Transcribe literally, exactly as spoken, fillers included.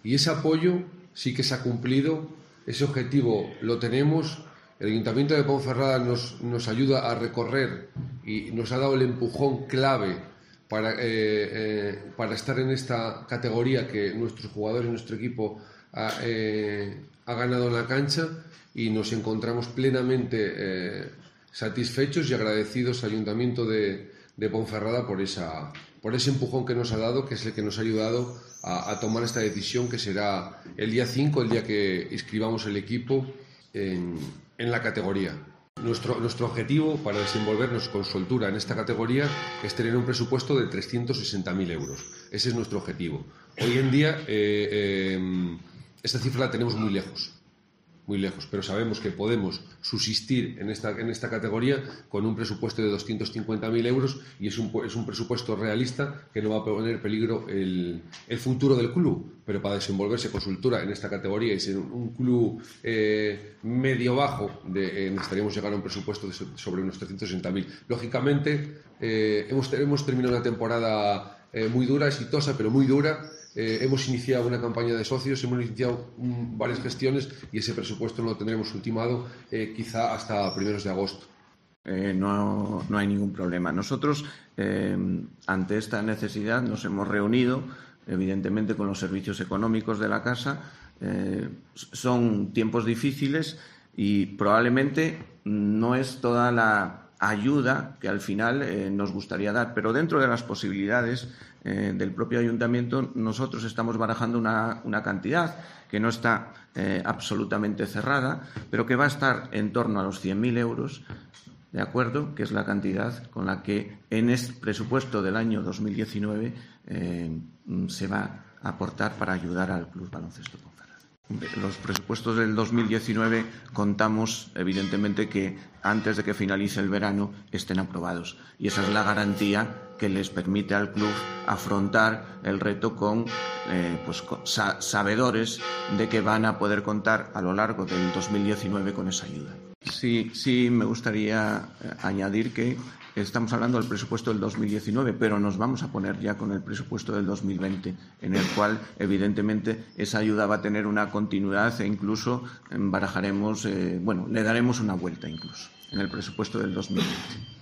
Y ese apoyo sí que se ha cumplido, ese objetivo lo tenemos. El Ayuntamiento de Ponferrada nos, nos ayuda a recorrer y nos ha dado el empujón clave para, eh, eh, para estar en esta categoría que nuestros jugadores, nuestro equipo ha, eh, ha ganado en la cancha, y nos encontramos plenamente eh, satisfechos y agradecidos al Ayuntamiento de, de Ponferrada por, esa, por ese empujón que nos ha dado, que es el que nos ha ayudado a, a tomar esta decisión, que será el día cinco, el día que inscribamos el equipo en, en la categoría. Nuestro, nuestro objetivo para desenvolvernos con soltura en esta categoría es tener un presupuesto de trescientos sesenta mil euros. Ese es nuestro objetivo. Hoy en día eh, eh, esta cifra la tenemos muy lejos, muy lejos, pero sabemos que podemos subsistir en esta, en esta categoría con un presupuesto de doscientos cincuenta mil euros, y es un, es un presupuesto realista que no va a poner en peligro el, el futuro del club. Pero para desenvolverse con soltura en esta categoría y ser un, un club eh, medio-bajo, eh, necesitaríamos llegar a un presupuesto de sobre unos trescientos sesenta mil. Lógicamente, eh, hemos, hemos terminado una temporada eh, muy dura, exitosa, pero muy dura. Eh, hemos iniciado una campaña de socios, hemos iniciado um, varias gestiones, y ese presupuesto no lo tendremos ultimado eh, quizá hasta primeros de agosto. Eh, no, no hay ningún problema. Nosotros, eh, ante esta necesidad, nos hemos reunido, evidentemente, con los servicios económicos de la casa. Eh, son tiempos difíciles y probablemente no es toda la ayuda que al final eh, nos gustaría dar, pero dentro de las posibilidades eh, del propio ayuntamiento, nosotros estamos barajando una, una cantidad que no está eh, absolutamente cerrada, pero que va a estar en torno a los cien mil euros, ¿de acuerdo?, que es la cantidad con la que en este presupuesto del año dos mil diecinueve eh, se va a aportar para ayudar al Club Baloncesto Ponferrada. Los presupuestos del dos mil diecinueve contamos, evidentemente, que antes de que finalice el verano estén aprobados, y esa es la garantía que les permite al club afrontar el reto con, eh, pues, con sa- sabedores de que van a poder contar a lo largo del dos mil diecinueve con esa ayuda. Sí, sí me gustaría añadir que estamos hablando del presupuesto del dos mil diecinueve, pero nos vamos a poner ya con el presupuesto del dos mil veinte, en el cual, evidentemente, esa ayuda va a tener una continuidad e incluso barajaremos, eh, bueno, le daremos una vuelta incluso en el presupuesto del dos mil veinte.